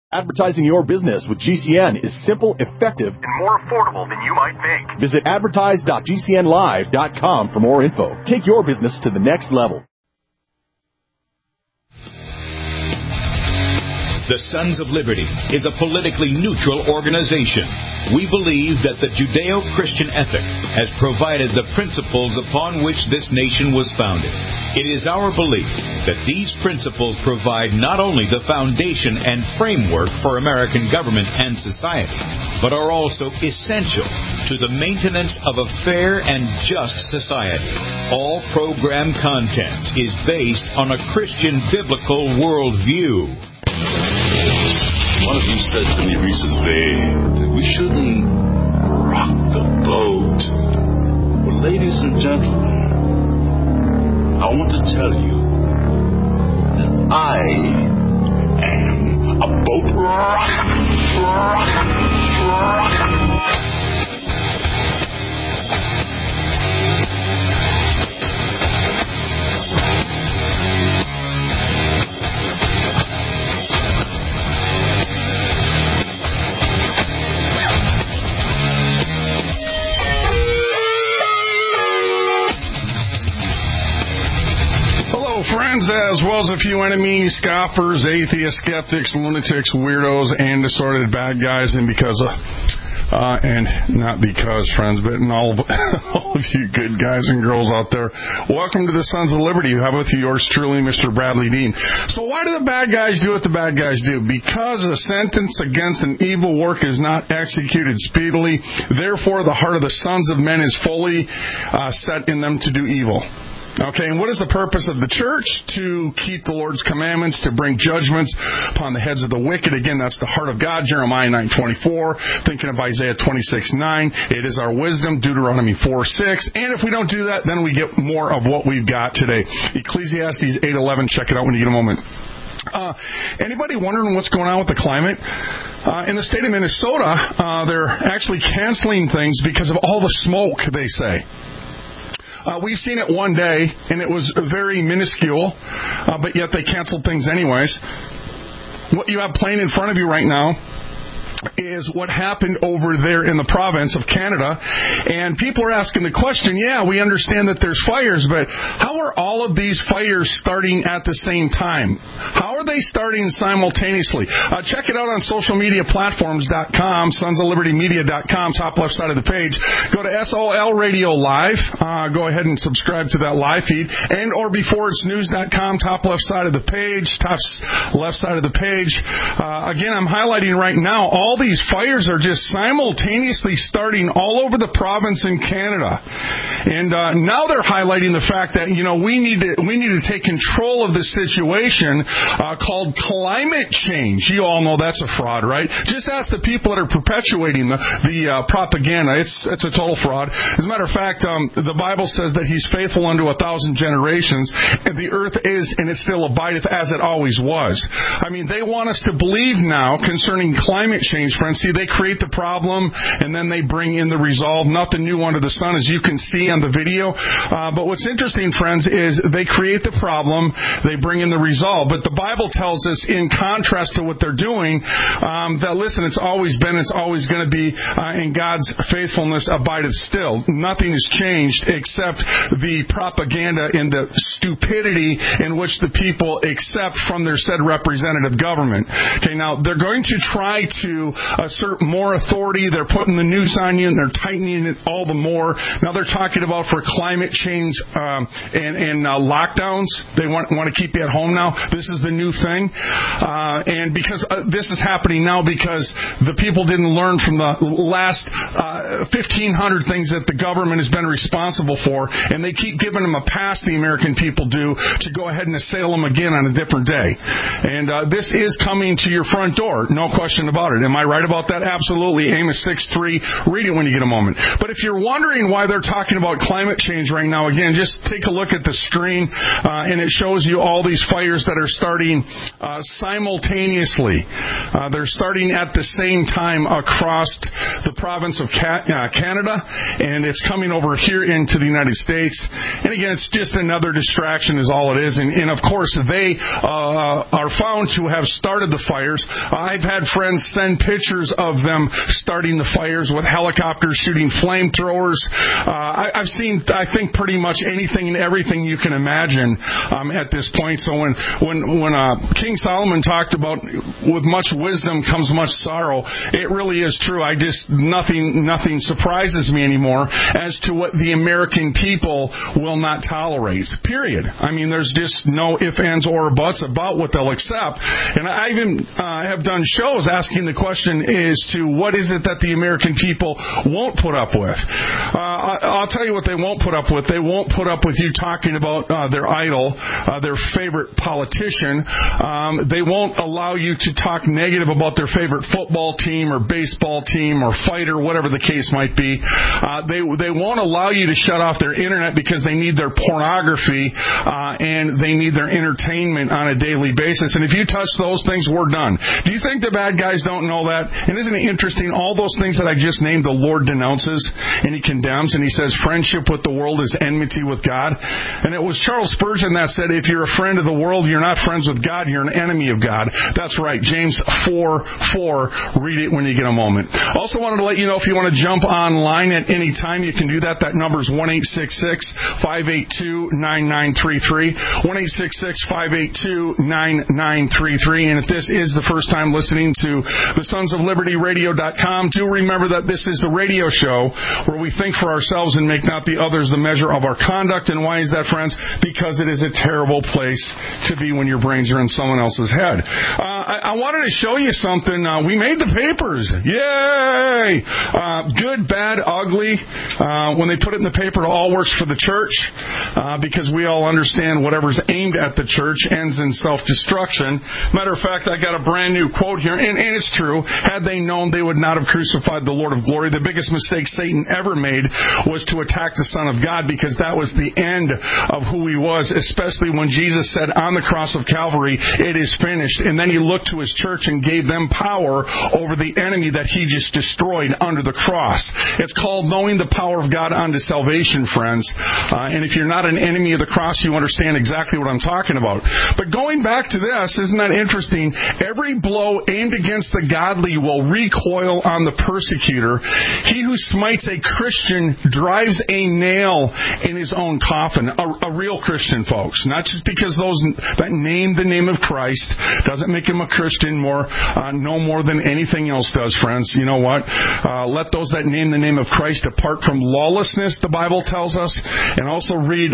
Advertising your business with GCN is simple, effective, and more affordable than you might think. Visit advertise.gcnlive.com for more info. Take your business to the next level. The Sons of Liberty is a politically neutral organization. We believe that the Judeo-Christian ethic has provided the principles upon which this nation was founded. It is our belief that these principles provide not only the foundation and framework for American government and society, but are also essential to the maintenance of a fair and just society. All program content is based on a Christian biblical worldview. One of you said to me recently that we shouldn't rock the boat. Well, ladies and gentlemen, I want to tell you that I am a boat rocker. Friends, as well as a few enemies, scoffers, atheists, skeptics, lunatics, weirdos, and assorted bad guys, and not because, friends, but in all of you good guys and girls out there, welcome to the Sons of Liberty. You have with you yours truly, Mr. Bradley Dean. So why do the bad guys do what the bad guys do? Because a sentence against an evil work is not executed speedily. Therefore, the heart of the sons of men is fully set in them to do evil. Okay, and what is the purpose of the church? To keep the Lord's commandments, to bring judgments upon the heads of the wicked. Again, that's the heart of God, Jeremiah 9:24, thinking of Isaiah 26:9. It is our wisdom, Deuteronomy 4:6. And if we don't do that, then we get more of what we've got today. Ecclesiastes 8:11, check it out when you get a moment. Anybody wondering what's going on with the climate? In the state of Minnesota, they're actually canceling things because of all the smoke, they say. We've seen it one day, and it was very minuscule, but yet they canceled things anyways. What you have playing in front of you right now is what happened over there in the province of Canada. And people are asking the question, yeah, we understand that there's fires, but how are all of these fires starting at the same time? How are they starting simultaneously? Check it out on social media platforms.com, sonsoflibertymedia.com, top left side of the page. Go to SOL Radio Live. Go ahead and subscribe to that live feed. And or beforeitsnews.com, top left side of the page, top left side of the page. Again, I'm highlighting right now all these fires are just simultaneously starting all over the province in Canada. And now they're highlighting the fact that, we need to take control of this situation called climate change. You all know that's a fraud, right? Just ask the people that are perpetuating the propaganda. It's a total fraud. As a matter of fact, the Bible says that He's faithful unto 1,000 generations, and the earth is, and it still abideth as it always was. I mean, they want us to believe now concerning climate change. Friends, see, they create the problem and then they bring in the resolve. Nothing new under the sun, as you can see on the video. But what's interesting, friends, is they create the problem, they bring in the resolve. But the Bible tells us, in contrast to what they're doing, that listen, it's always been, it's always going to be, and God's faithfulness abideth still. Nothing has changed except the propaganda and the stupidity in which the people accept from their said representative government. Okay, now they're going to try to assert more authority. They're putting the noose on you and they're tightening it all the more. Now they're talking about for climate change and lockdowns. They want to keep you at home now. This is the new thing. And because this is happening now because the people didn't learn from the last 1,500 things that the government has been responsible for, and they keep giving them a pass, the American people do, to go ahead and assail them again on a different day. And this is coming to your front door, no question about it. Am I right about that? Absolutely. Amos 6:3. Read it when you get a moment. But if you're wondering why they're talking about climate change right now, again, just take a look at the screen, and it shows you all these fires that are starting simultaneously. They're starting at the same time across the province of Canada, and it's coming over here into the United States. And again, it's just another distraction is all it is. And of course, they are found to have started the fires. I've had friends send pictures of them starting the fires with helicopters shooting flamethrowers. I've seen, I think, pretty much anything and everything you can imagine at this point. So when King Solomon talked about with much wisdom comes much sorrow, it really is true. Nothing surprises me anymore as to what the American people will not tolerate. Period. I mean, there's just no ifs, ands, or buts about what they'll accept. And I even have done shows asking the question as to what is it that the American people won't put up with. I'll tell you what they won't put up with. They won't put up with you talking about their idol, their favorite politician. They won't allow you to talk negative about their favorite football team or baseball team or fighter, whatever the case might be. They won't allow you to shut off their internet because they need their pornography and they need their entertainment on a daily basis. And if you touch those things, we're done. Do you think the bad guys don't know that? And isn't it interesting? All those things that I just named, the Lord denounces and He condemns, and He says friendship with the world is enmity with God. And it was Charles Spurgeon that said, if you're a friend of the world, you're not friends with God, you're an enemy of God. That's right. James 4:4. Read it when you get a moment. Also wanted to let you know if you want to jump online at any time, you can do that. That number is 1-866-582-9933. 1-866-582-9933. And if this is the first time listening to the Sons of Liberty Radio.com, do remember that this is the radio show where we think for ourselves and make not the others the measure of our conduct. And why is that, friends? Because it is a terrible place to be when your brains are in someone else's head. I wanted to show you something. We made the papers. Yay! Good, bad, ugly. When they put it in the paper, it all works for the church because we all understand whatever's aimed at the church ends in self-destruction. Matter of fact, I got a brand new quote here, and it's true. Had they known, they would not have crucified the Lord of glory. The biggest mistake Satan ever made was to attack the Son of God, because that was the end of who He was, especially when Jesus said on the cross of Calvary, it is finished. And then He looked to His church and gave them power over the enemy that He just destroyed under the cross. It's called knowing the power of God unto salvation, friends. And if you're not an enemy of the cross, you understand exactly what I'm talking about. But going back to this, isn't that interesting? Every blow aimed against the godly will recoil on the persecutor. He who smites a Christian drives a nail in his own coffin. A real Christian, folks. Not just because those that name the name of Christ doesn't make him a Christian no more than anything else does, friends. You know what? Let those that name the name of Christ depart from lawlessness, the Bible tells us. And also read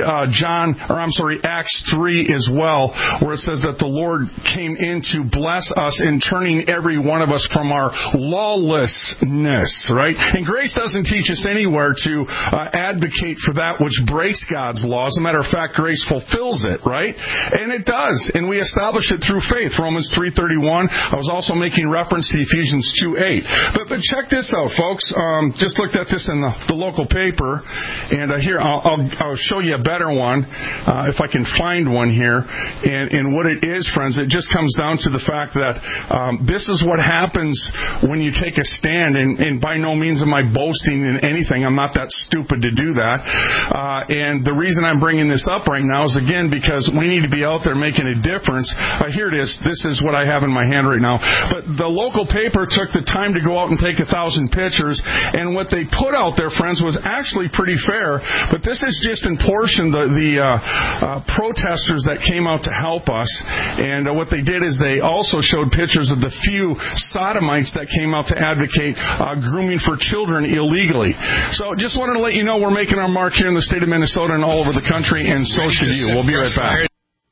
Acts 3 as well, where it says that the Lord came in to bless us in turning every one of us from our lawlessness, right? And grace doesn't teach us anywhere to advocate for that which breaks God's law. As a matter of fact, grace fulfills it, right? And it does. And we establish it through faith. Romans 3:31. I was also making reference to Ephesians 2:8. But check this out, folks. Just looked at this in the local paper. And here, I'll show you a better one, if I can find one here. And what it is, friends, it just comes down to the fact that this is what happens when you take a stand. And by no means am I boasting in anything. I'm not that stupid to do that. And the reason I'm bringing this up right now is, again, because we need to be out there making a difference. Here it is. This is what I have in my hand right now. But the local paper took the time to go out and take 1,000 pictures. And what they put out there, friends, was actually pretty fair. But this is just in portion the protesters that came out to help us. And what they did is they also showed pictures of the few sodomites that came out to advocate grooming for children illegally. So just wanted to let you know we're making our mark here in the state of Minnesota and all over the country, and so should you. We'll be right back.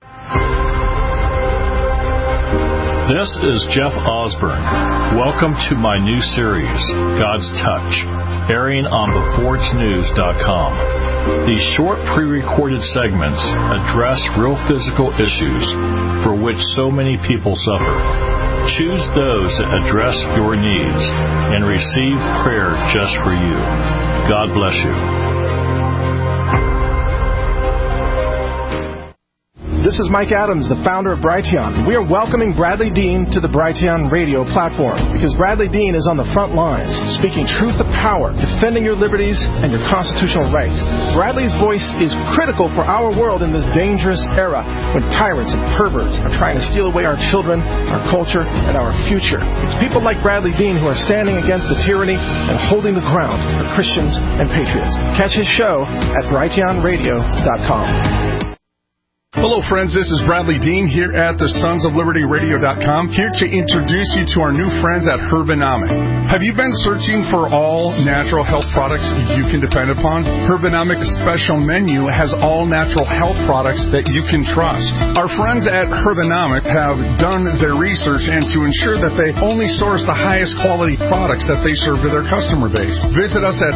This is Jeff Osborne. Welcome to my new series, God's Touch, airing on BeforeIt'sNews.com. These short pre-recorded segments address real physical issues for which so many people suffer. Choose those that address your needs and receive prayer just for you. God bless you. This is Mike Adams, the founder of Brighteon. We are welcoming Bradley Dean to the Brighteon radio platform because Bradley Dean is on the front lines, speaking truth to power, defending your liberties and your constitutional rights. Bradley's voice is critical for our world in this dangerous era when tyrants and perverts are trying to steal away our children, our culture, and our future. It's people like Bradley Dean who are standing against the tyranny and holding the ground for Christians and patriots. Catch his show at brighteonradio.com. Hello, friends. This is Bradley Dean here at the Sons of Liberty Radio.com, here to introduce you to our new friends at Herbanomic. Have you been searching for all natural health products you can depend upon? Herbanomic's special menu has all natural health products that you can trust. Our friends at Herbanomic have done their research and to ensure that they only source the highest quality products that they serve to their customer base. Visit us at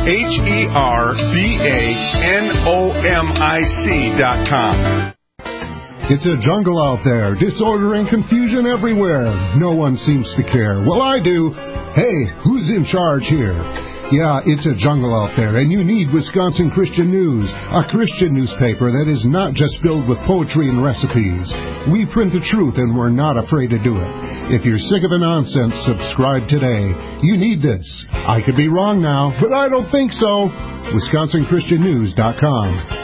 herbanomic.com. It's a jungle out there, disorder and confusion everywhere. No one seems to care. Well, I do. Hey, who's in charge here? Yeah, it's a jungle out there, and you need Wisconsin Christian News, a Christian newspaper that is not just filled with poetry and recipes. We print the truth, and we're not afraid to do it. If you're sick of the nonsense, subscribe today. You need this. I could be wrong now, but I don't think so. WisconsinChristianNews.com.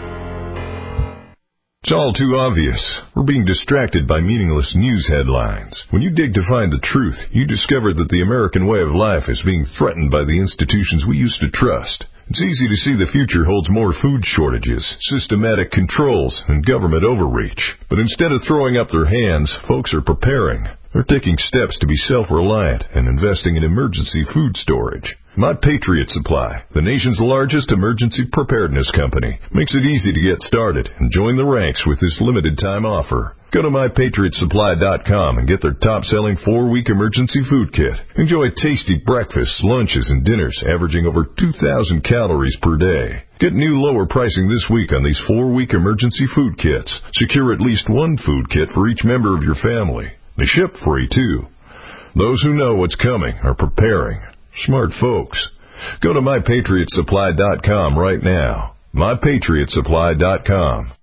It's all too obvious. We're being distracted by meaningless news headlines. When you dig to find the truth, you discover that the American way of life is being threatened by the institutions we used to trust. It's easy to see the future holds more food shortages, systematic controls, and government overreach. But instead of throwing up their hands, folks are preparing. They're taking steps to be self-reliant and investing in emergency food storage. My Patriot Supply, the nation's largest emergency preparedness company, makes it easy to get started and join the ranks with this limited-time offer. Go to MyPatriotSupply.com and get their top-selling 4-week emergency food kit. Enjoy tasty breakfasts, lunches, and dinners averaging over 2,000 calories per day. Get new lower pricing this week on these 4-week emergency food kits. Secure at least one food kit for each member of your family. They ship free, too. Those who know what's coming are preparing. Smart folks. Go to MyPatriotSupply.com right now. MyPatriotSupply.com.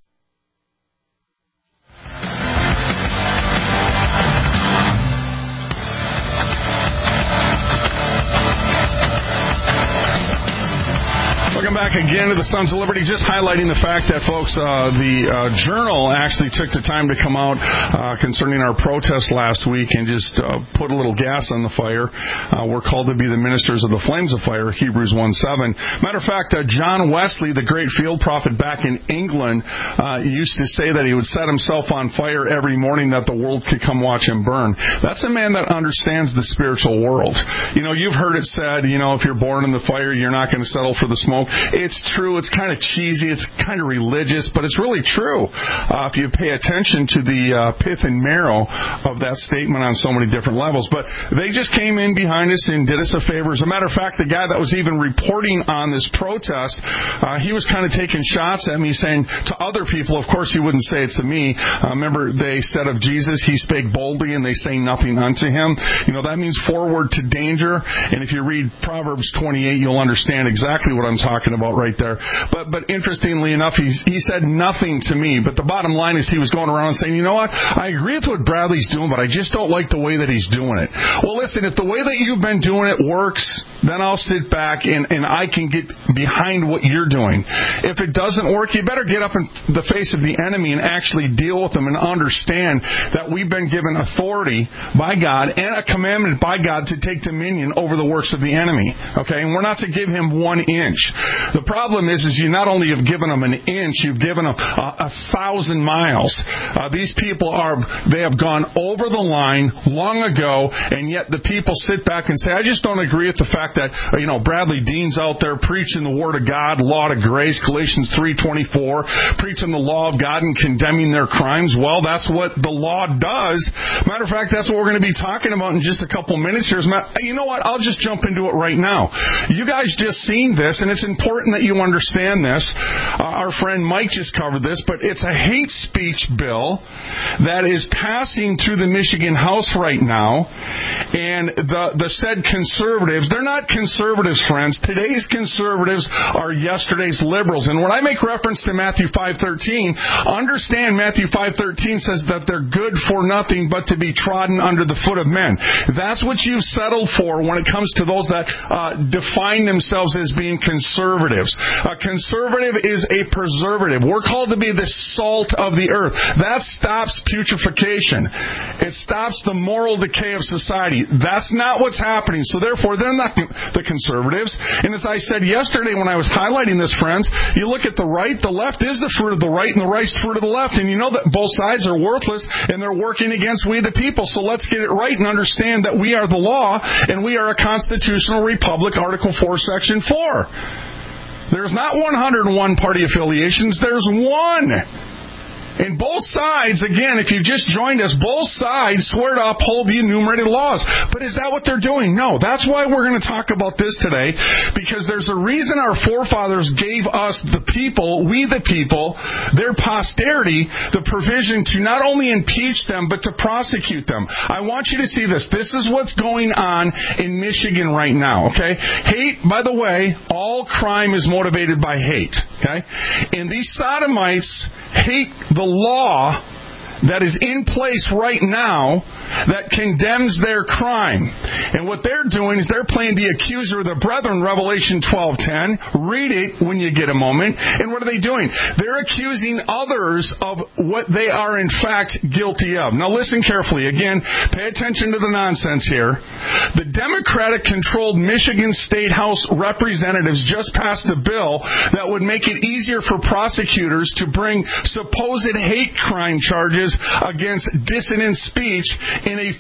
Welcome back again to the Sons of Liberty. Just highlighting the fact that, folks, the Journal actually took the time to come out concerning our protest last week and just put a little gas on the fire. We're called to be the ministers of the flames of fire, Hebrews 1:7. Matter of fact, John Wesley, the great field prophet back in England, used to say that he would set himself on fire every morning that the world could come watch him burn. That's a man that understands the spiritual world. You know, you've heard it said, you know, if you're born in the fire, you're not going to settle for the smoke. It's true. It's kind of cheesy. It's kind of religious, but it's really true if you pay attention to the pith and marrow of that statement on so many different levels. But they just came in behind us and did us a favor. As a matter of fact, the guy that was even reporting on this protest, he was kind of taking shots at me, saying to other people, of course he wouldn't say it to me. Remember, they said of Jesus, he spake boldly and they say nothing unto him. You know, that means forward to danger. And if you read Proverbs 28, you'll understand exactly what I'm talking about right there. But interestingly enough, he said nothing to me. But the bottom line is he was going around saying, you know what, I agree with what Bradley's doing, but I just don't like the way that he's doing it. Well, listen, if the way that you've been doing it works, then I'll sit back and I can get behind what you're doing. If it doesn't work, you better get up in the face of the enemy and actually deal with them and understand that we've been given authority by God and a commandment by God to take dominion over the works of the enemy. Okay? And we're not to give him 1 inch. The problem is you not only have given them an inch, you've given them 1,000 miles. These people they have gone over the line long ago, and yet the people sit back and say, I just don't agree with the fact that, Bradley Dean's out there preaching the Word of God, law to grace, Galatians 3:24, preaching the law of God and condemning their crimes. Well, that's what the law does. Matter of fact, that's what we're going to be talking about in just a couple minutes here. You know what? I'll just jump into it right now. You guys just seen this, and it's important important that you understand this. Our friend Mike just covered this, but it's a hate speech bill that is passing through the Michigan House right now. And the said conservatives, they're not conservatives, friends. Today's conservatives are yesterday's liberals. And when I make reference to Matthew 5:13, understand Matthew 5:13 says that they're good for nothing but to be trodden under the foot of men. That's what you've settled for when it comes to those that define themselves as being conservatives. A conservative is a preservative. We're called to be the salt of the earth. That stops putrefaction. It stops the moral decay of society. That's not what's happening. So therefore, they're not the conservatives. And as I said yesterday when I was highlighting this, friends, you look at the right, the left is the fruit of the right, and the right's the fruit of the left. And you know that both sides are worthless, and they're working against we the people. So let's get it right and understand that we are the law, and we are a constitutional republic, Article 4, Section 4. There's not 101 party affiliations. There's one. And both sides, again, if you just joined us, both sides swear to uphold the enumerated laws. But is that what they're doing? No. That's why we're going to talk about this today, because there's a reason our forefathers gave us, the people, we the people, their posterity, the provision to not only impeach them, but to prosecute them. I want you to see this. This is what's going on in Michigan right now, okay? Hate, by the way, all crime is motivated by hate, okay? And these sodomites hate the law that is in place right now that condemns their crime. And what they're doing is they're playing the accuser of the brethren, Revelation 12:10. Read it when you get a moment. And what are they doing? They're accusing others of what they are in fact guilty of. Now listen carefully. Again, pay attention to the nonsense here. The Democratic-controlled Michigan State House representatives just passed a bill that would make it easier for prosecutors to bring supposed hate crime charges against dissident speech in a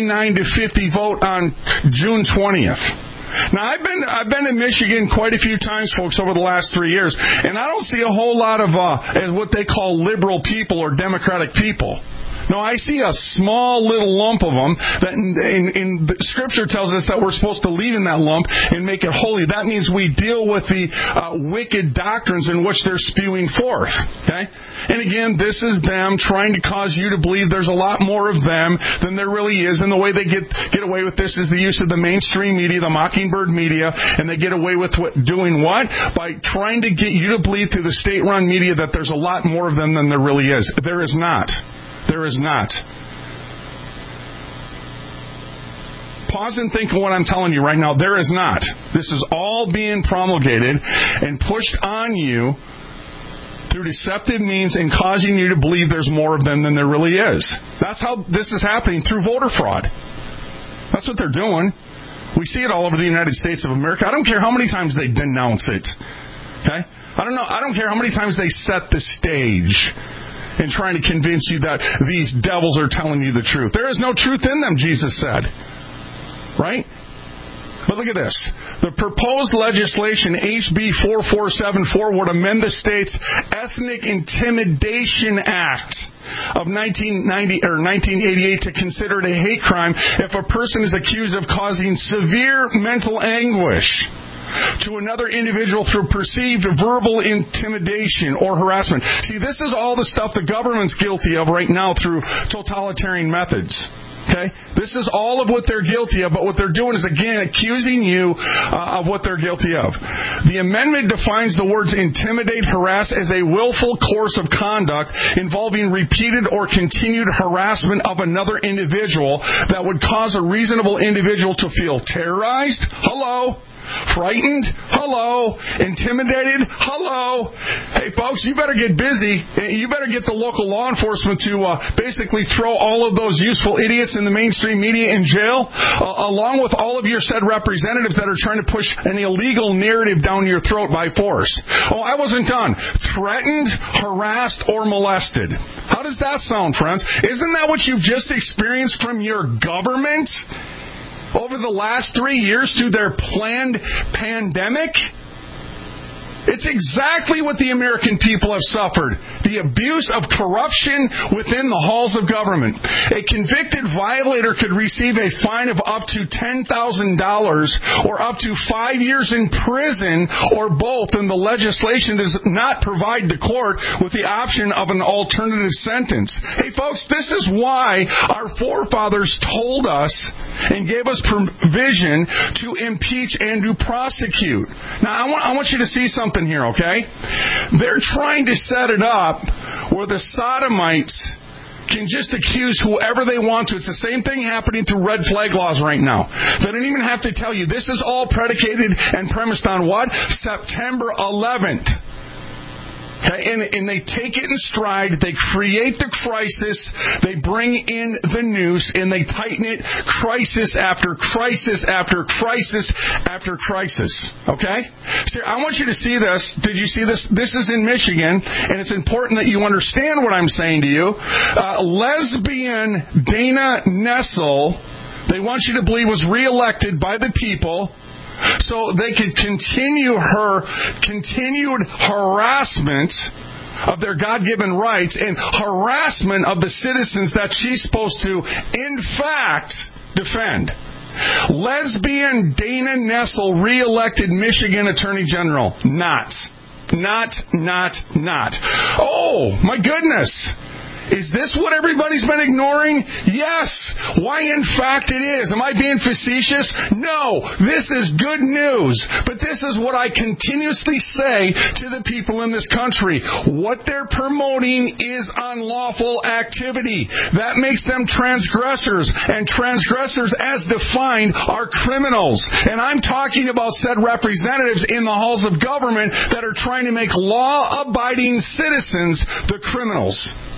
59-50 vote on June 20th. Now, I've been in Michigan quite a few times, folks, over the last 3 years, and I don't see a whole lot of what they call liberal people or democratic people. No, I see a small little lump of them that in the Scripture tells us that we're supposed to leave in that lump and make it holy. That means we deal with the wicked doctrines in which they're spewing forth. Okay? And again, this is them trying to cause you to believe there's a lot more of them than there really is. And the way they get away with this is the use of the mainstream media, the Mockingbird media, and they get away with doing what? By trying to get you to believe through the state-run media that there's a lot more of them than there really is. There is not. There is not. Pause and think of what I'm telling you right now. There is not. This is all being promulgated and pushed on you through deceptive means and causing you to believe there's more of them than there really is. That's how this is happening, through voter fraud. That's what they're doing. We see it all over the United States of America. I don't care how many times they denounce it. Okay? I don't care how many times they set the stage and trying to convince you that these devils are telling you the truth. There is no truth in them, Jesus said. Right? But look at this. The proposed legislation, HB 4474, would amend the state's Ethnic Intimidation Act of 1988 to consider it a hate crime if a person is accused of causing severe mental anguish to another individual through perceived verbal intimidation or harassment. See, this is all the stuff the government's guilty of right now through totalitarian methods. Okay? This is all of what they're guilty of, but what they're doing is, again, accusing you of what they're guilty of. The amendment defines the words intimidate, harass as a willful course of conduct involving repeated or continued harassment of another individual that would cause a reasonable individual to feel terrorized. Hello? Frightened? Hello. Intimidated? Hello. Hey, folks, you better get busy. You better get the local law enforcement to basically throw all of those useful idiots in the mainstream media in jail, along with all of your said representatives that are trying to push an illegal narrative down your throat by force. Oh, I wasn't done. Threatened, harassed, or molested. How does that sound, friends? Isn't that what you've just experienced from your government over the last 3 years through their planned pandemic? It's exactly what the American people have suffered. The abuse of corruption within the halls of government. A convicted violator could receive a fine of up to $10,000 or up to 5 years in prison or both, and the legislation does not provide the court with the option of an alternative sentence. Hey folks, this is why our forefathers told us and gave us provision to impeach and to prosecute. Now I want you to see something here, okay? They're trying to set it up where the sodomites can just accuse whoever they want to. It's the same thing happening through red flag laws right now. They don't even have to tell you. This is all predicated and premised on what? September 11th. Okay, and they take it in stride. They create the crisis. They bring in the noose, and they tighten it crisis after crisis after crisis after crisis. Okay? So I want you to see this. Did you see this? This is in Michigan, and it's important that you understand what I'm saying to you. Lesbian Dana Nessel, they want you to believe, was reelected by the people so they could continue her continued harassment of their God-given rights and harassment of the citizens that she's supposed to, in fact, defend. Lesbian Dana Nessel, reelected Michigan Attorney General. Not. Oh, my goodness. Is this what everybody's been ignoring? Yes. Why, in fact, it is. Am I being facetious? No. This is good news. But this is what I continuously say to the people in this country. What they're promoting is unlawful activity. That makes them transgressors. And transgressors, as defined, are criminals. And I'm talking about said representatives in the halls of government that are trying to make law-abiding citizens the criminals.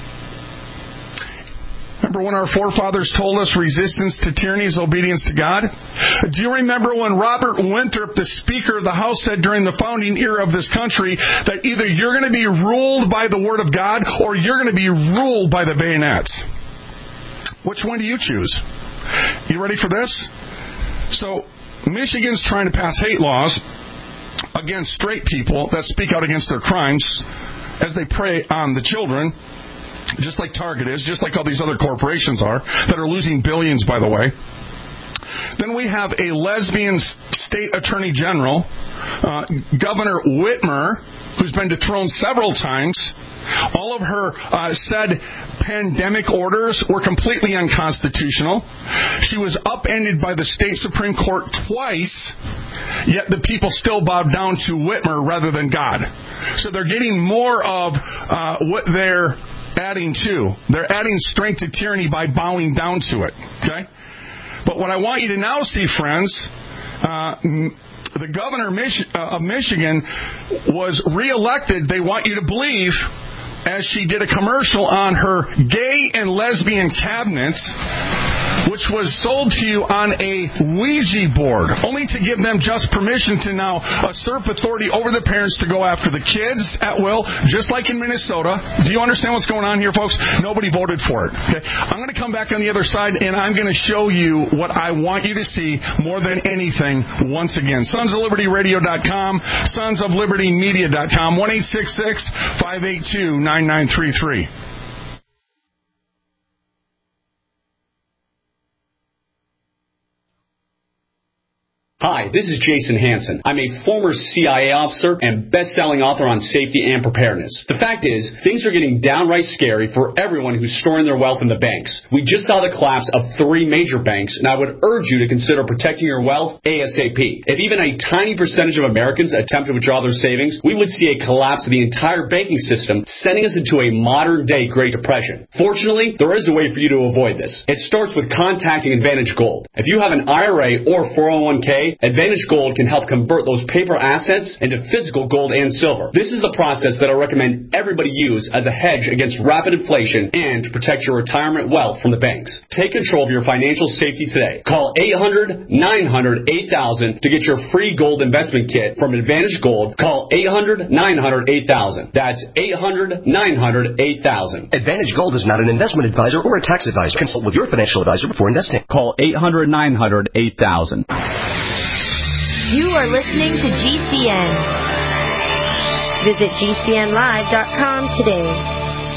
Remember when our forefathers told us resistance to tyranny is obedience to God? Do you remember when Robert Winthrop, the Speaker of the House, said during the founding era of this country that either you're going to be ruled by the Word of God or you're going to be ruled by the bayonets? Which one do you choose? You ready for this? So, Michigan's trying to pass hate laws against straight people that speak out against their crimes as they prey on the children. Just like Target is, just like all these other corporations are, that are losing billions, by the way. Then we have a lesbian state attorney general, Governor Whitmer, who's been dethroned several times. All of her said pandemic orders were completely unconstitutional. She was upended by the state Supreme Court twice, yet the people still bowed down to Whitmer rather than God. So they're getting more of what they're adding to. They're adding strength to tyranny by bowing down to it. Okay? But what I want you to now see, friends, the governor of Michigan was reelected, they want you to believe, as she did a commercial on her gay and lesbian cabinets, which was sold to you on a Ouija board, only to give them just permission to now usurp authority over the parents to go after the kids at will, just like in Minnesota. Do you understand what's going on here, folks? Nobody voted for it. Okay? I'm going to come back on the other side, and I'm going to show you what I want you to see more than anything once again. SonsOfLibertyRadio.com, SonsOfLibertyMedia.com, 1-866-582-9933. Hi, this is Jason Hansen. I'm a former CIA officer and best-selling author on safety and preparedness. The fact is, things are getting downright scary for everyone who's storing their wealth in the banks. We just saw the collapse of 3 major banks, and I would urge you to consider protecting your wealth ASAP. If even a tiny percentage of Americans attempt to withdraw their savings, we would see a collapse of the entire banking system, sending us into a modern-day Great Depression. Fortunately, there is a way for you to avoid this. It starts with contacting Advantage Gold. If you have an IRA or 401k, Advantage Gold can help convert those paper assets into physical gold and silver. This is the process that I recommend everybody use as a hedge against rapid inflation and to protect your retirement wealth from the banks. Take control of your financial safety today. Call 800-900-8000 to get your free gold investment kit from Advantage Gold. Call 800-900-8000. That's 800-900-8000. Advantage Gold is not an investment advisor or a tax advisor. Consult with your financial advisor before investing. Call 800-900-8000. You are listening to GCN. Visit GCNlive.com today.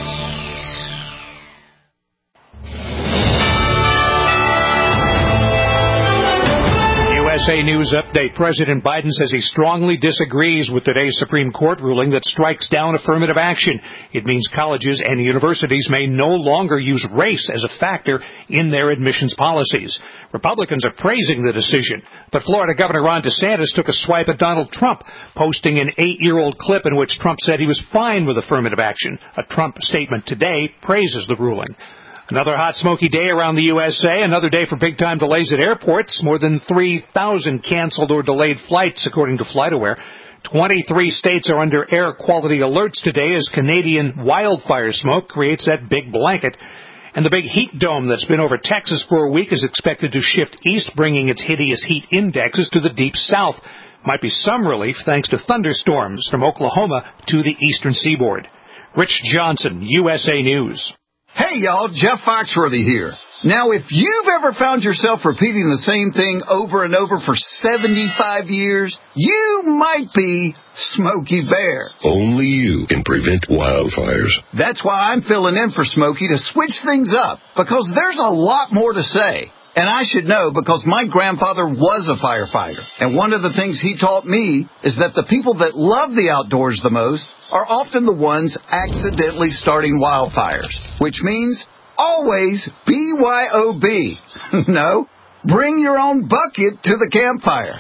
USA News Update. President Biden says he strongly disagrees with today's Supreme Court ruling that strikes down affirmative action. It means colleges and universities may no longer use race as a factor in their admissions policies. Republicans are praising the decision, but Florida Governor Ron DeSantis took a swipe at Donald Trump, posting an 8-year-old clip in which Trump said he was fine with affirmative action. A Trump statement today praises the ruling. Another hot, smoky day around the USA. Another day for big-time delays at airports. More than 3,000 canceled or delayed flights, according to FlightAware. 23 states are under air quality alerts today as Canadian wildfire smoke creates that big blanket. And the big heat dome that's been over Texas for a week is expected to shift east, bringing its hideous heat indexes to the deep south. Might be some relief thanks to thunderstorms from Oklahoma to the eastern seaboard. Rich Johnson, USA News. Hey, y'all, Jeff Foxworthy here. Now, if you've ever found yourself repeating the same thing over and over for 75 years, you might be Smokey Bear. Only you can prevent wildfires. That's why I'm filling in for Smokey to switch things up, because there's a lot more to say. And I should know because my grandfather was a firefighter. And one of the things he taught me is that the people that love the outdoors the most are often the ones accidentally starting wildfires, which means always BYOB. No, bring your own bucket to the campfire.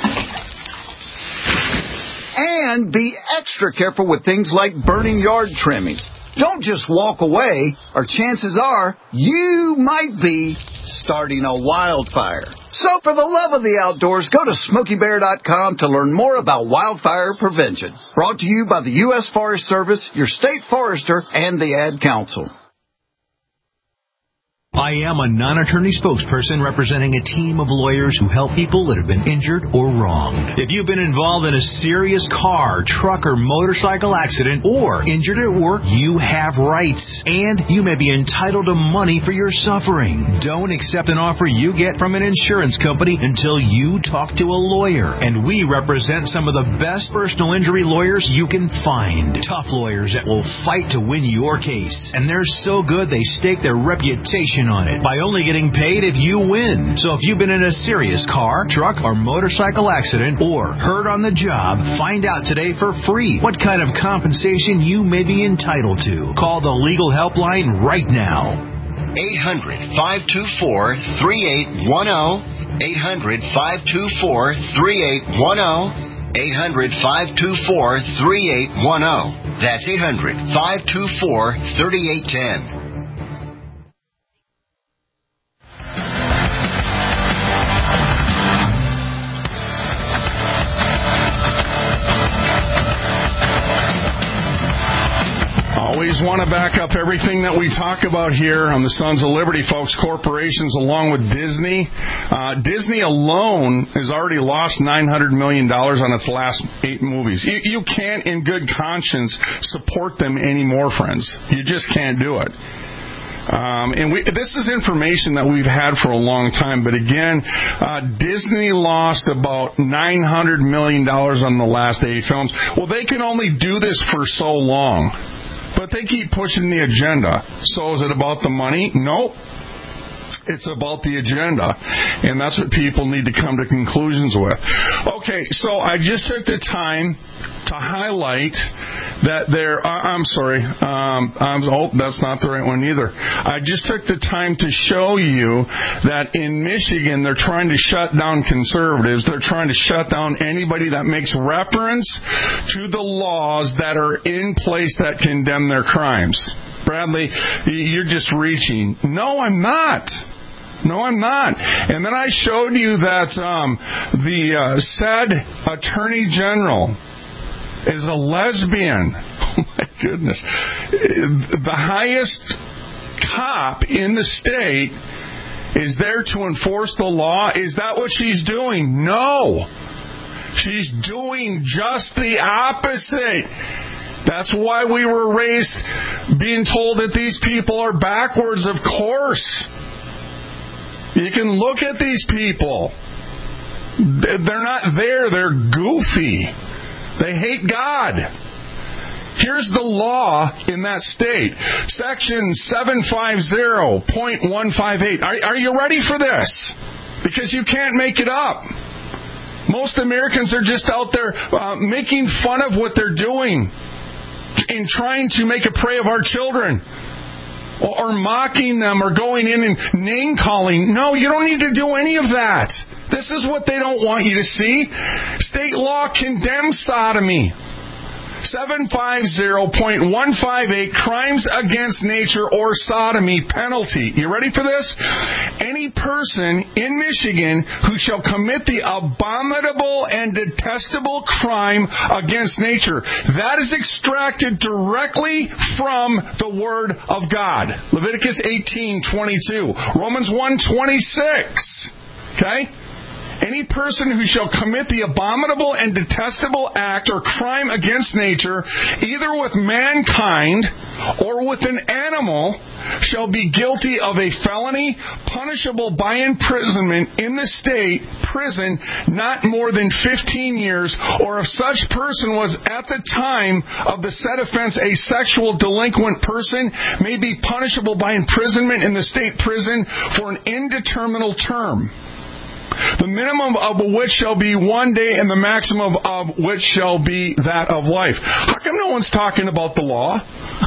And be extra careful with things like burning yard trimmings. Don't just walk away, or chances are you might be starting a wildfire. So for the love of the outdoors, go to SmokeyBear.com to learn more about wildfire prevention. Brought to you by the U.S. Forest Service, your state forester, and the Ad Council. I am a non-attorney spokesperson representing a team of lawyers who help people that have been injured or wronged. If you've been involved in a serious car, truck, or motorcycle accident or injured at work, you have rights, and you may be entitled to money for your suffering. Don't accept an offer you get from an insurance company until you talk to a lawyer, and we represent some of the best personal injury lawyers you can find. Tough lawyers that will fight to win your case, and they're so good they stake their reputation on it by only getting paid if you win. So if you've been in a serious car, truck, or motorcycle accident or hurt on the job, find out today for free what kind of compensation you may be entitled to. Call the legal helpline right now. 800-524-3810. 800-524-3810. 800-524-3810. That's 800-524-3810. Always want to back up everything that we talk about here on the Sons of Liberty, folks. Corporations along with Disney. Disney alone has already lost $900 million on its last 8 movies. You can't, in good conscience, support them anymore, friends. You just can't do it. This is information that we've had for a long time, but again, Disney lost about $900 million on the last 8 films. Well, they can only do this for so long. But they keep pushing the agenda. So is it about the money? Nope. It's about the agenda. And that's what people need to come to conclusions with. Okay, so I just took the time to highlight that that's not the right one either. I just took the time to show you that in Michigan, they're trying to shut down conservatives. They're trying to shut down anybody that makes reference to the laws that are in place that condemn their crimes. Bradley, you're just reaching. No, I'm not. And then I showed you that the said Attorney General is a lesbian. Oh, my goodness. The highest cop in the state is there to enforce the law. Is that what she's doing? No. She's doing just the opposite. That's why we were raised being told that these people are backwards, of course. You can look at these people. They're not there. They're goofy. They hate God. Here's the law in that state. Section 750.158. Are you ready for this? Because you can't make it up. Most Americans are just out there making fun of what they're doing and trying to make a prey of our children. Or mocking them or going in and name-calling. No, you don't need to do any of that. This is what they don't want you to see. State law condemns sodomy. 750.158, crimes against nature or sodomy penalty. You ready for this? Any person in Michigan who shall commit the abominable and detestable crime against nature. That is extracted directly from the Word of God. Leviticus 18:22. Romans 1:26. Okay? Any person who shall commit the abominable and detestable act or crime against nature, either with mankind or with an animal, shall be guilty of a felony punishable by imprisonment in the state prison not more than 15 years, or if such person was at the time of the said offense a sexual delinquent person, may be punishable by imprisonment in the state prison for an indeterminate term. The minimum of which shall be 1 day, and the maximum of which shall be that of life. How come no one's talking about the law?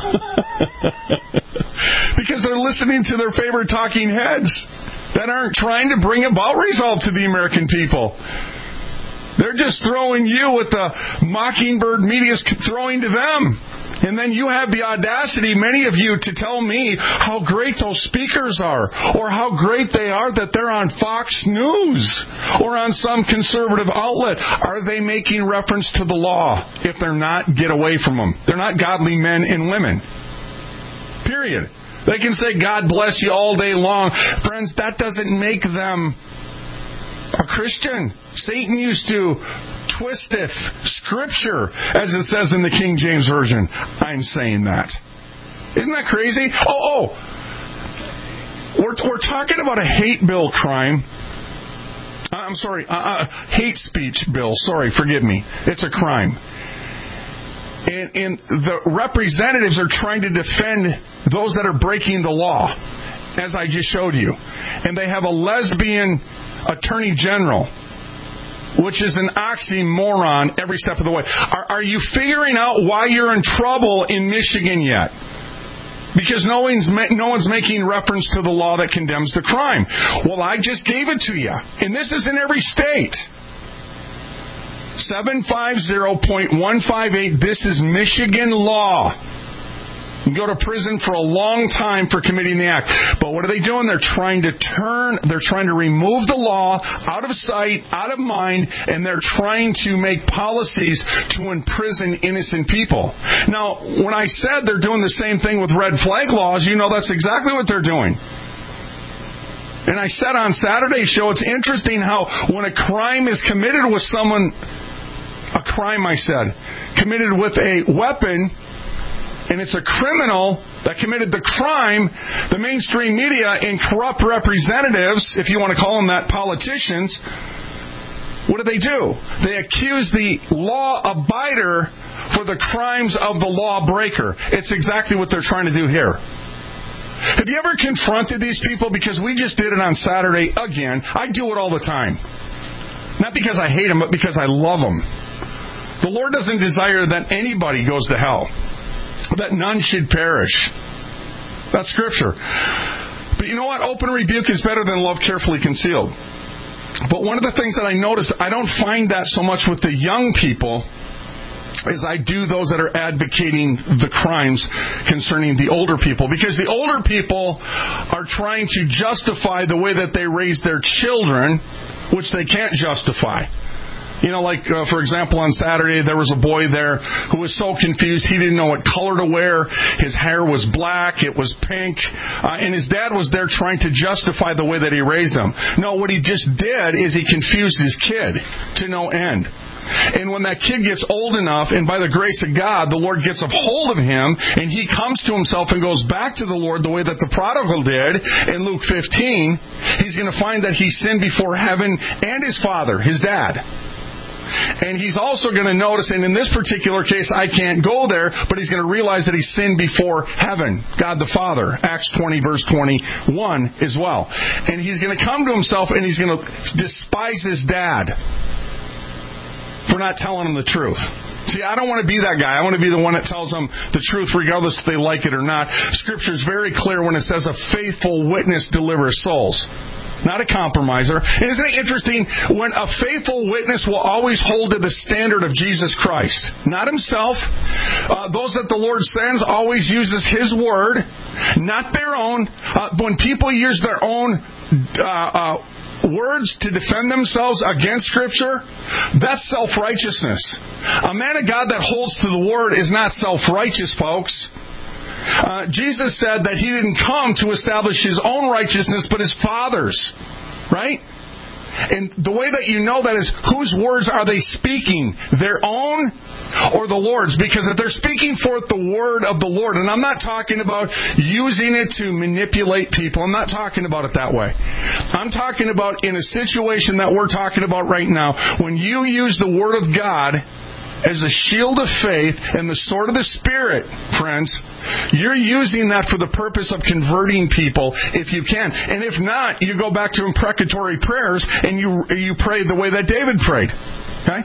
Because they're listening to their favorite talking heads that aren't trying to bring about results to the American people. They're just throwing you what the Mockingbird media is throwing to them. And then you have the audacity, many of you, to tell me how great those speakers are, or how great they are that they're on Fox News or on some conservative outlet. Are they making reference to the law? If they're not, get away from them. They're not godly men and women. Period. They can say, God bless you all day long. Friends, that doesn't make them a Christian. Satan used to twisteth Scripture, as it says in the King James Version. I'm saying that. Isn't that crazy? We're talking about a hate bill crime. I'm sorry, hate speech bill. Sorry, forgive me. It's a crime. And the representatives are trying to defend those that are breaking the law, as I just showed you. And they have a lesbian attorney general, which is an oxymoron every step of the way. Are you figuring out why you're in trouble in Michigan yet? Because no one's making reference to the law that condemns the crime. Well, I just gave it to you. And this is in every state. 750.158, this is Michigan law. You go to prison for a long time for committing the act. But what are they doing? They're trying to remove the law out of sight, out of mind, and they're trying to make policies to imprison innocent people. Now, when I said they're doing the same thing with red flag laws, you know that's exactly what they're doing. And I said on Saturday's show, it's interesting how when a crime is committed with someone, committed with a weapon, and it's a criminal that committed the crime, the mainstream media and corrupt representatives, if you want to call them that, politicians, what do? They accuse the law abider for the crimes of the lawbreaker. It's exactly what they're trying to do here. Have you ever confronted these people? Because we just did it on Saturday again. I do it all the time. Not because I hate them, but because I love them. The Lord doesn't desire that anybody goes to hell, that none should perish. That's Scripture. But you know what? Open rebuke is better than love carefully concealed. But one of the things that I noticed, I don't find that so much with the young people as I do those that are advocating the crimes concerning the older people. Because the older people are trying to justify the way that they raise their children, which they can't justify. You know, like, for example, on Saturday, there was a boy there who was so confused. He didn't know what color to wear. His hair was black. It was pink. And his dad was there trying to justify the way that he raised him. No, what he just did is he confused his kid to no end. And when that kid gets old enough, and by the grace of God, the Lord gets a hold of him, and he comes to himself and goes back to the Lord the way that the prodigal did in Luke 15, he's going to find that he sinned before heaven and his father, his dad. And he's also going to notice, and in this particular case, I can't go there, but he's going to realize that he sinned before heaven, God the Father, Acts 20, verse 21 as well. And he's going to come to himself and he's going to despise his dad for not telling him the truth. See, I don't want to be that guy. I want to be the one that tells them the truth regardless if they like it or not. Scripture is very clear when it says a faithful witness delivers souls. Not a compromiser. And isn't it interesting when a faithful witness will always hold to the standard of Jesus Christ, not himself. Those that the Lord sends always uses His word, not their own. When people use their own words to defend themselves against Scripture, that's self-righteousness. A man of God that holds to the word is not self-righteous, folks. Jesus said that He didn't come to establish His own righteousness, but His Father's. Right? And the way that you know that is, whose words are they speaking? Their own or the Lord's? Because if they're speaking forth the word of the Lord, and I'm not talking about using it to manipulate people. I'm not talking about it that way. I'm talking about in a situation that we're talking about right now, when you use the Word of God as a shield of faith and the sword of the Spirit, friends, you're using that for the purpose of converting people if you can. And if not, you go back to imprecatory prayers and you pray the way that David prayed. Okay?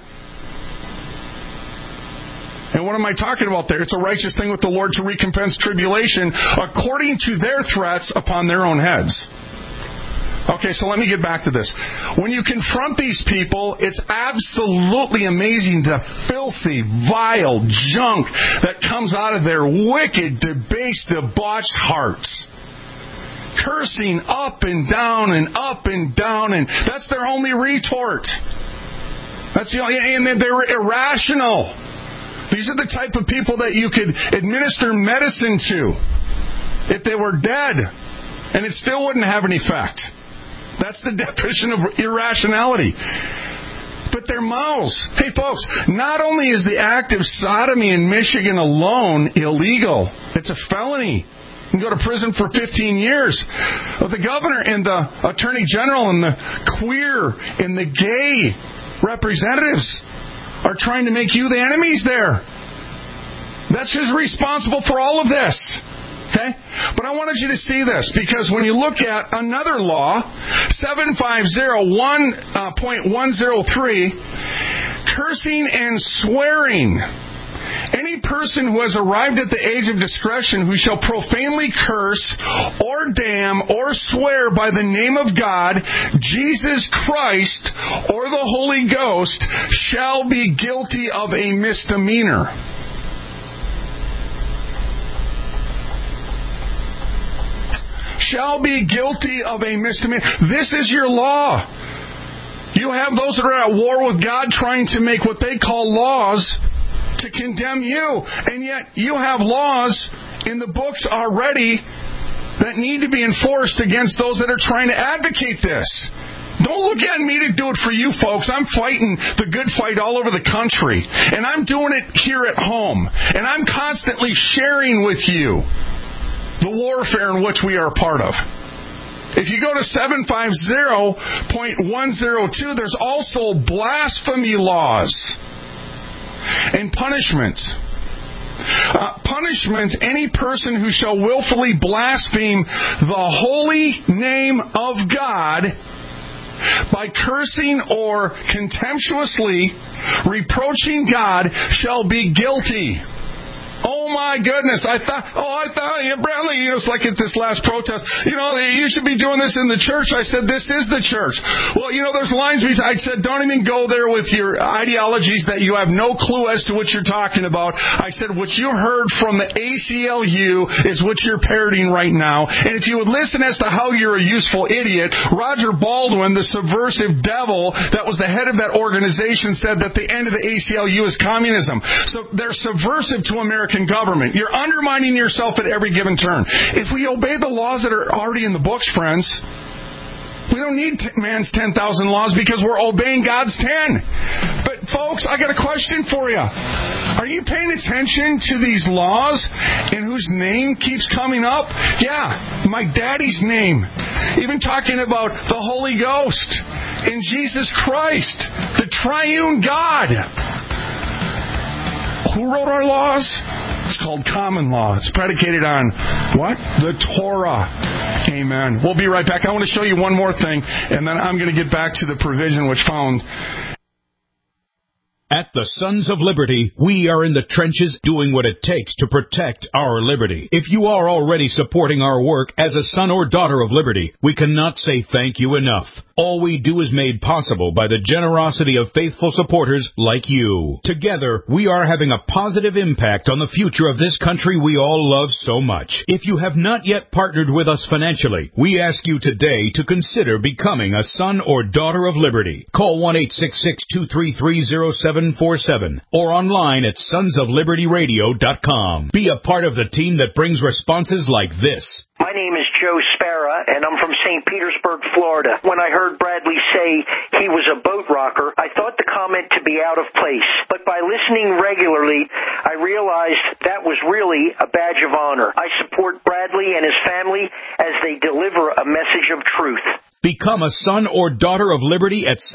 And what am I talking about there? It's a righteous thing with the Lord to recompense tribulation according to their threats upon their own heads. Okay, so let me get back to this. When you confront these people, it's absolutely amazing the filthy, vile junk that comes out of their wicked, debased, debauched hearts. Cursing up and down and up and down, and that's their only retort. That's the only, and they're irrational. These are the type of people that you could administer medicine to if they were dead, and it still wouldn't have an effect. That's the definition of irrationality. But their mouths. Hey, folks, not only is the act of sodomy in Michigan alone illegal, it's a felony. You can go to prison for 15 years. But the governor and the attorney general and the queer and the gay representatives are trying to make you the enemies there. That's who's responsible for all of this. Okay? But I wanted you to see this, because when you look at another law, 750.103, cursing and swearing. Any person who has arrived at the age of discretion who shall profanely curse or damn or swear by the name of God, Jesus Christ, or the Holy Ghost shall be guilty of a misdemeanor. Shall be guilty of a misdemeanor. This is your law. You have those that are at war with God trying to make what they call laws to condemn you. And yet you have laws in the books already that need to be enforced against those that are trying to advocate this. Don't look at me to do it for you folks. I'm fighting the good fight all over the country. And I'm doing it here at home. And I'm constantly sharing with you the warfare in which we are a part of. If you go to 750.102, there's also blasphemy laws and punishments. Punishments, any person who shall willfully blaspheme the holy name of God by cursing or contemptuously reproaching God shall be guilty. Oh my goodness, I thought, Bradley, it's like at this last protest, you should be doing this in the church. I said, this is the church. Well, there's lines, I said, don't even go there with your ideologies that you have no clue as to what you're talking about. I said, what you heard from the ACLU is what you're parroting right now. And if you would listen as to how you're a useful idiot, Roger Baldwin, the subversive devil that was the head of that organization, said that the end of the ACLU is communism. So they're subversive to American government. You're undermining yourself at every given turn. If we obey the laws that are already in the books, friends, we don't need man's 10,000 laws because we're obeying God's 10. But folks, I got a question for you. Are you paying attention to these laws and whose name keeps coming up? Yeah, my daddy's name. Even talking about the Holy Ghost. in Jesus Christ, the triune God. Who wrote our laws? It's called common law. It's predicated on what? The Torah. Amen. We'll be right back. I want to show you one more thing, and then I'm going to get back to the provision which found. At the Sons of Liberty, we are in the trenches doing what it takes to protect our liberty. If you are already supporting our work as a son or daughter of liberty, we cannot say thank you enough. All we do is made possible by the generosity of faithful supporters like you. Together, we are having a positive impact on the future of this country we all love so much. If you have not yet partnered with us financially, we ask you today to consider becoming a son or daughter of liberty. Call 1-866-233-0747 or online at sonsoflibertyradio.com. Be a part of the team that brings responses like this. My name is Joe Spara, and I'm from St. Petersburg, Florida. When I heard Bradley say he was a boat rocker, I thought the comment to be out of place. But by listening regularly, I realized that was really a badge of honor. I support Bradley and his family as they deliver a message of truth. Become a son or daughter of liberty at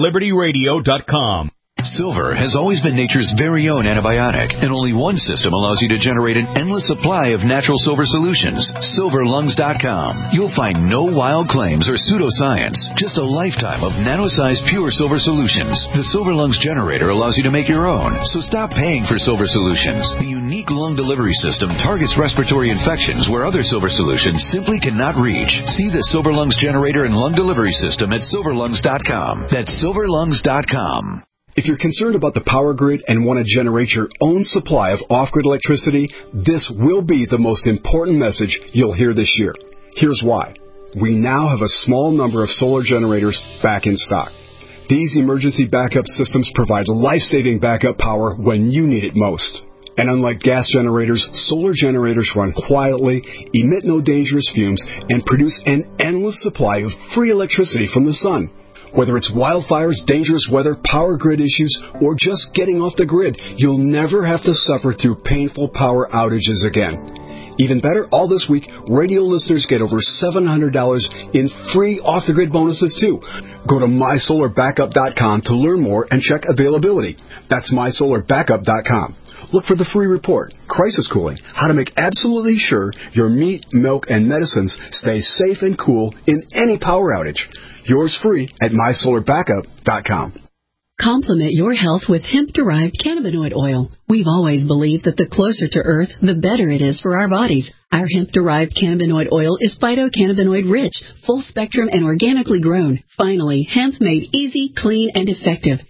sonsoflibertyradio.com. Silver has always been nature's very own antibiotic, and only one system allows you to generate an endless supply of natural silver solutions. SilverLungs.com. You'll find no wild claims or pseudoscience, just a lifetime of nano-sized pure silver solutions. The Silver Lungs generator allows you to make your own, so stop paying for silver solutions. The unique lung delivery system targets respiratory infections where other silver solutions simply cannot reach. See the Silver Lungs generator and lung delivery system at SilverLungs.com. That's SilverLungs.com. If you're concerned about the power grid and want to generate your own supply of off-grid electricity, this will be the most important message you'll hear this year. Here's why. We now have a small number of solar generators back in stock. These emergency backup systems provide life-saving backup power when you need it most. And unlike gas generators, solar generators run quietly, emit no dangerous fumes, and produce an endless supply of free electricity from the sun. Whether it's wildfires, dangerous weather, power grid issues, or just getting off the grid, you'll never have to suffer through painful power outages again. Even better, all this week, radio listeners get over $700 in free off-the-grid bonuses, too. Go to mysolarbackup.com to learn more and check availability. That's mysolarbackup.com. Look for the free report, Crisis Cooling, how to make absolutely sure your meat, milk, and medicines stay safe and cool in any power outage. Yours free at mysolarbackup.com. Complement your health with hemp-derived cannabinoid oil. We've always believed that the closer to Earth, the better it is for our bodies. Our hemp-derived cannabinoid oil is phytocannabinoid-rich, full-spectrum, and organically grown. Finally, hemp made easy, clean, and effective.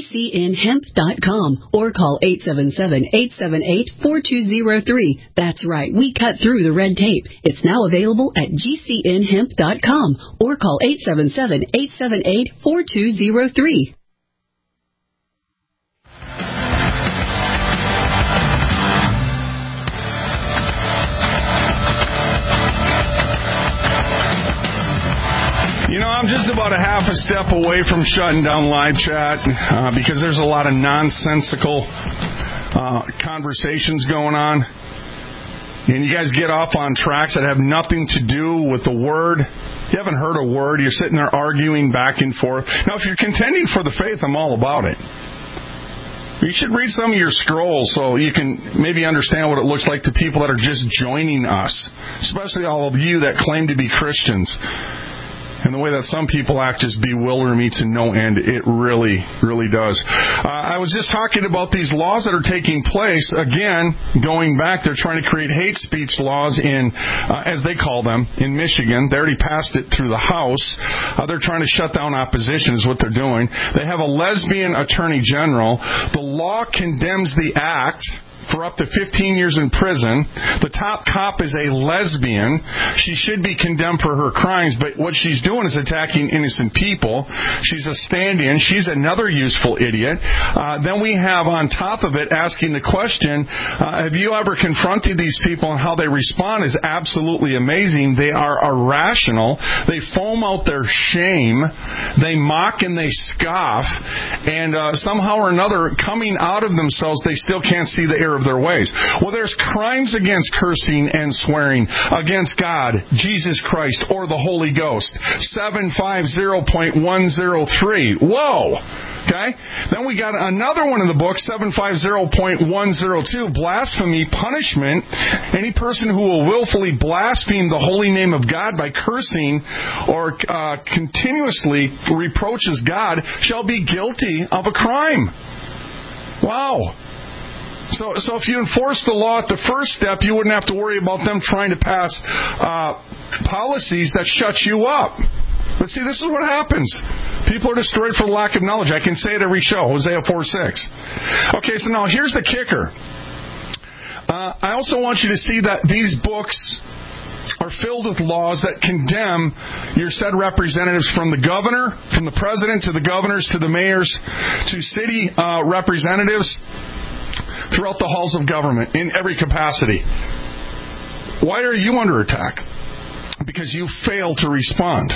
GCNhemp.com or call 877-878-4203. That's right, we cut through the red tape. It's now available at GCNhemp.com or call 877-878-4203. You know, I'm just about a half a step away from shutting down live chat because there's a lot of nonsensical conversations going on. And you guys get off on tracks that have nothing to do with the word. You haven't heard a word. You're sitting there arguing back and forth. Now, if you're contending for the faith, I'm all about it. You should read some of your scrolls so you can maybe understand what it looks like to people that are just joining us, especially all of you that claim to be Christians. And the way that some people act just bewilder me to no end. It really, really does. I was just talking about these laws that are taking place. Again, going back, they're trying to create hate speech laws in, as they call them, in Michigan. They already passed it through the House. They're trying to shut down opposition is what they're doing. They have a lesbian attorney general. The law condemns the act for up to 15 years in prison. The top cop is a lesbian. She should be condemned for her crimes, but what she's doing is attacking innocent people. She's a stand-in. She's another useful idiot. Then we have, on top of it, asking the question, have you ever confronted these people, and how they respond is absolutely amazing. They are irrational. They foam out their shame. They mock and they scoff. And somehow or another, coming out of themselves, they still can't see the error of of their ways. Well, there's crimes against cursing and swearing against God, Jesus Christ, or the Holy Ghost. 750.103. Whoa! Okay? Then we got another one in the book, 750.102, blasphemy, punishment. Any person who will willfully blaspheme the holy name of God by cursing or continuously reproaches God shall be guilty of a crime. Wow. So if you enforce the law at the first step, you wouldn't have to worry about them trying to pass policies that shut you up. But see, this is what happens. People are destroyed for lack of knowledge. I can say it every show, Hosea 4:6. Okay, so now here's the kicker. I also want you to see that these books are filled with laws that condemn your said representatives, from the governor, from the president, to the governors, to the mayors, to city representatives, throughout the halls of government, in every capacity. Why are you under attack? Because you fail to respond.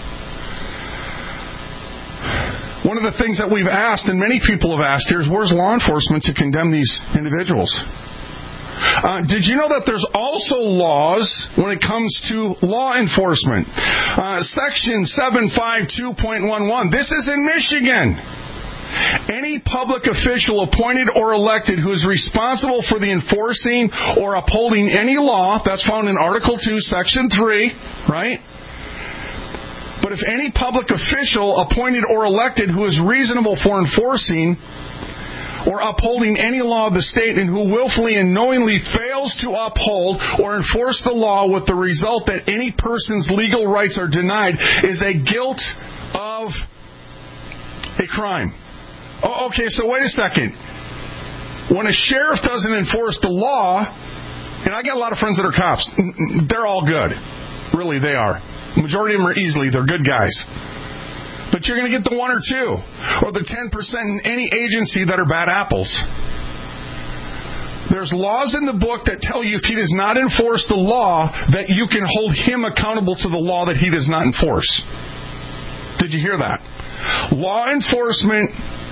One of the things that we've asked, and many people have asked here, is where's law enforcement to condemn these individuals? Did you know that there's also laws when it comes to law enforcement? Section 752.11. This is in Michigan. Any public official appointed or elected who is responsible for the enforcing or upholding any law, that's found in Article 2, Section 3, right? But if any public official appointed or elected who is reasonable for enforcing or upholding any law of the state and who willfully and knowingly fails to uphold or enforce the law with the result that any person's legal rights are denied is a guilt of a crime. Oh, okay, so wait a second. When a sheriff doesn't enforce the law, and I got a lot of friends that are cops, they're all good. Really, they are. The majority of them are they're good guys. But you're going to get the 1 or 2, or the 10% in any agency that are bad apples. There's laws in the book that tell you if he does not enforce the law, that you can hold him accountable to the law that he does not enforce. Did you hear that? Law enforcement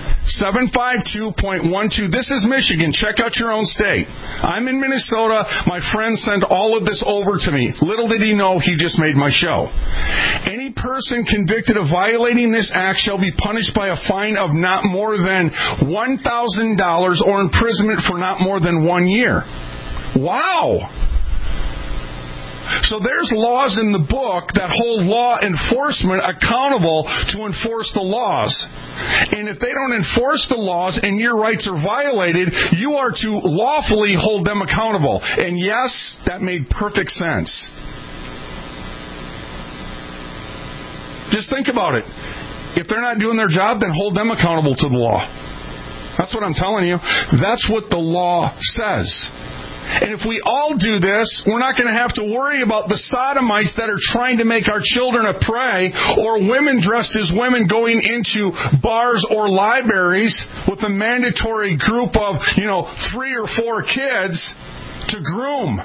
752.12. This is Michigan. Check out your own state. I'm in Minnesota. My friend sent all of this over to me. Little did he know he just made my show. Any person convicted of violating this act shall be punished by a fine of not more than $1,000 or imprisonment for not more than 1 year. Wow! So there's laws in the book that hold law enforcement accountable to enforce the laws. And if they don't enforce the laws and your rights are violated, you are to lawfully hold them accountable. And yes, that made perfect sense. Just think about it. If they're not doing their job, then hold them accountable to the law. That's what I'm telling you. That's what the law says. And if we all do this, we're not going to have to worry about the sodomites that are trying to make our children a prey, or women dressed as women going into bars or libraries with a mandatory group of, 3 or 4 kids to groom.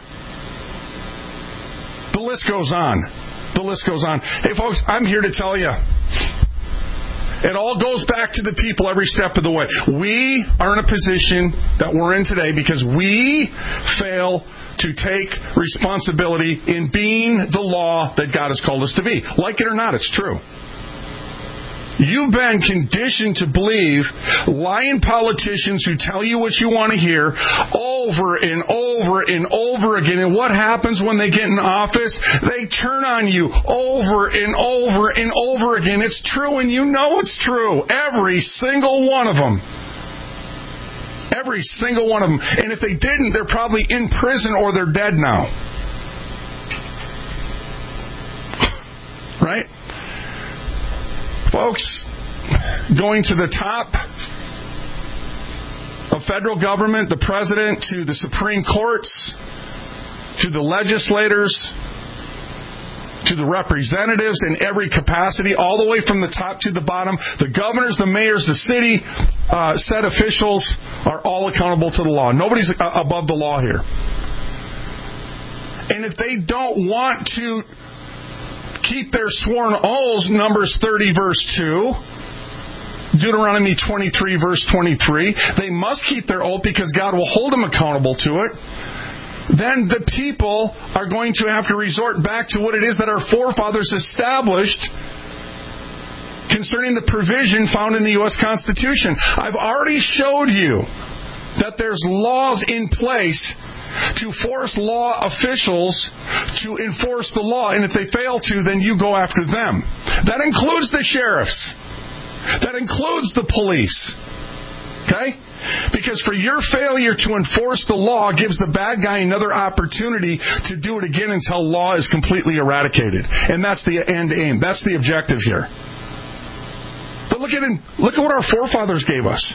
The list goes on. The list goes on. Hey, folks, I'm here to tell you, it all goes back to the people every step of the way. We are in a position that we're in today because we fail to take responsibility in being the law that God has called us to be. Like it or not, it's true. You've been conditioned to believe lying politicians who tell you what you want to hear over and over and over again. And what happens when they get in office? They turn on you over and over and over again. It's true, and you know it's true. Every single one of them. Every single one of them. And if they didn't, they're probably in prison or they're dead now. Right? Folks, going to the top of federal government, the president, to the Supreme Courts, to the legislators, to the representatives in every capacity, all the way from the top to the bottom, the governors, the mayors, the city set officials are all accountable to the law. Nobody's above the law here. And if they don't want to keep their sworn oaths, Numbers 30 verse 2, Deuteronomy 23, verse 23. They must keep their oath because God will hold them accountable to it. Then the people are going to have to resort back to what it is that our forefathers established concerning the provision found in the U.S. Constitution. I've already showed you that there's laws in place to force law officials to enforce the law, and if they fail to, then you go after them. That includes the sheriffs. That includes the police. Okay? Because for your failure to enforce the law gives the bad guy another opportunity to do it again until law is completely eradicated. And that's the end aim. That's the objective here. But look at what our forefathers gave us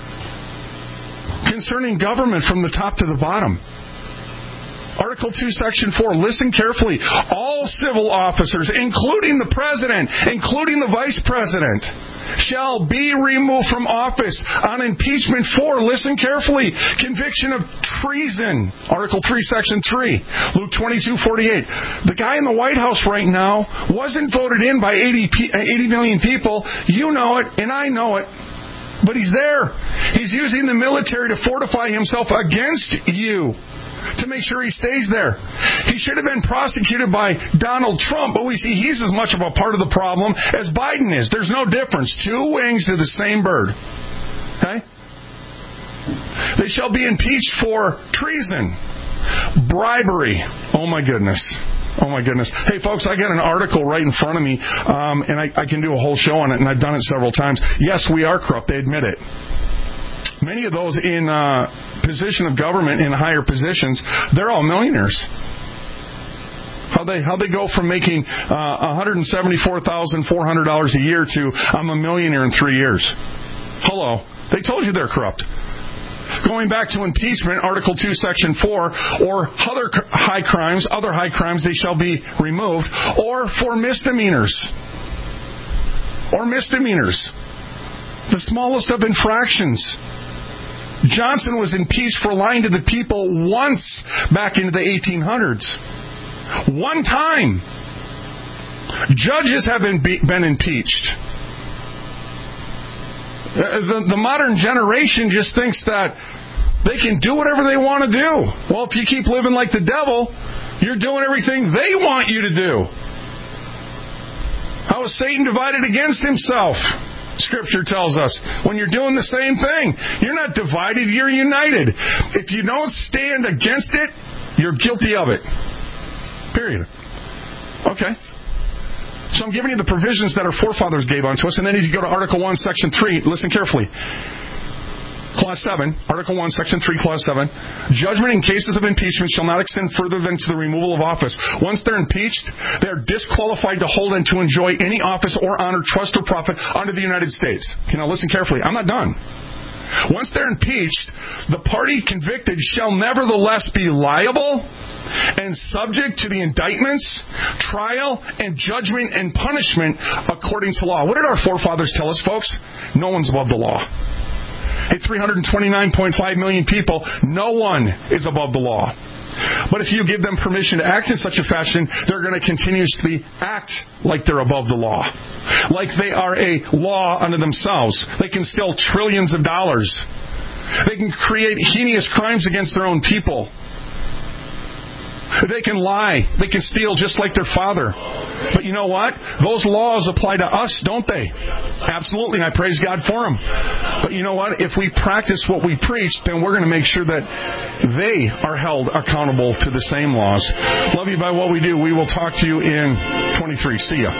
concerning government from the top to the bottom. Article 2, Section 4, listen carefully. All civil officers, including the President, including the Vice President, shall be removed from office on impeachment for, listen carefully, conviction of treason. Article 3, Section 3, Luke 22:48. The guy in the White House right now wasn't voted in by 80 million people. You know it, and I know it. But he's there. He's using the military to fortify himself against you, to make sure he stays there. He should have been prosecuted by Donald Trump, but we see he's as much of a part of the problem as Biden is. There's no difference. Two wings to the same bird. Okay? They shall be impeached for treason, bribery. Oh my goodness. Oh my goodness. Hey folks, I got an article right in front of me, and I can do a whole show on it, and I've done it several times. Yes, we are corrupt. They admit it. Many of those in position of government in higher positions, they're all millionaires. How they go from making $174,400 a year to I'm a millionaire in 3 years? Hello. They told you they're corrupt. Going back to impeachment, Article 2, Section 4, or other high crimes, they shall be removed, or for misdemeanors. Or misdemeanors. The smallest of infractions. Johnson was impeached for lying to the people once back into the 1800s. One time. Judges have been impeached. The modern generation just thinks that they can do whatever they want to do. Well, if you keep living like the devil, you're doing everything they want you to do. How is Satan divided against himself? Scripture tells us, when you're doing the same thing, you're not divided, you're united. If you don't stand against it, you're guilty of it. Period. Okay. So I'm giving you the provisions that our forefathers gave unto us, and then if you go to Article 1, Section 3, listen carefully. Clause 7, Article 1, Section 3, Clause 7, judgment in cases of impeachment shall not extend further than to the removal of office. Once they're impeached, they are disqualified to hold and to enjoy any office or honor, trust, or profit under the United States. Okay, now listen carefully. I'm not done. Once they're impeached, the party convicted shall nevertheless be liable and subject to the indictments, trial, and judgment and punishment according to law. What did our forefathers tell us, folks? No one's above the law. Hey, 329.5 million people, no one is above the law. But if you give them permission to act in such a fashion, they're going to continuously act like they're above the law. Like they are a law unto themselves. They can steal trillions of dollars. They can create heinous crimes against their own people. They can lie. They can steal just like their father. But you know what? Those laws apply to us, don't they? Absolutely. I praise God for them. But you know what? If we practice what we preach, then we're going to make sure that they are held accountable to the same laws. Love you by what we do. We will talk to you in 23. See ya.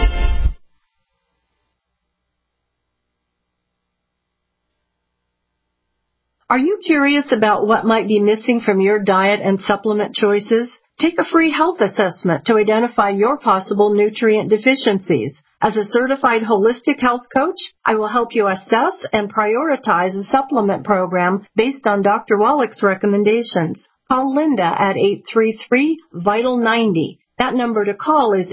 Are you curious about what might be missing from your diet and supplement choices? Take a free health assessment to identify your possible nutrient deficiencies. As a certified holistic health coach, I will help you assess and prioritize a supplement program based on Dr. Wallach's recommendations. Call Linda at 833-VITAL-90. That number to call is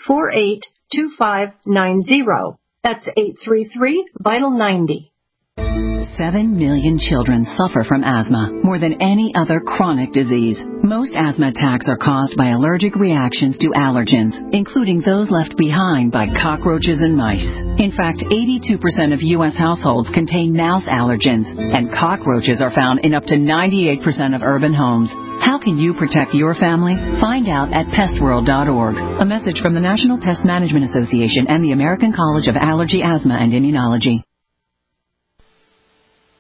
833-848-2590. That's 833-VITAL-90. 7 million children suffer from asthma, more than any other chronic disease. Most asthma attacks are caused by allergic reactions to allergens, including those left behind by cockroaches and mice. In fact, 82% of U.S. households contain mouse allergens, and cockroaches are found in up to 98% of urban homes. How can you protect your family? Find out at pestworld.org. A message from the National Pest Management Association and the American College of Allergy, Asthma, and Immunology.